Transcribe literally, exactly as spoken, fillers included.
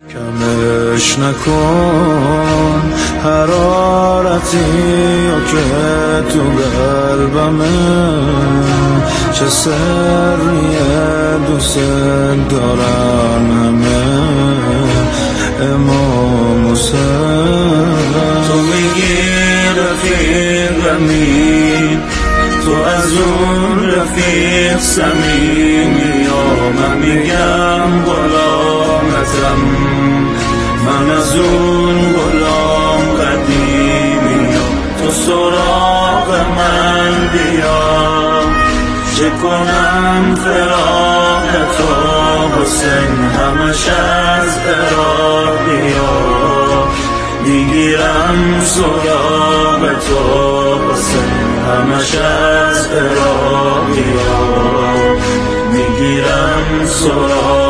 کمش نکن حرارتی که تو قلبمه، چه سریه دوست دارن همه امام حسین. تو میگی رفیقمی، تو از اون رفیق صمیمی، یا من میگم غلامتم، من از اون غلام قدیمی، تو سراغ من بیا، چه کنم فراق تو حسین، همش از عراقیا، میگیرم سراغ تو حسین، همش از عراقیا، میگیرم سراغ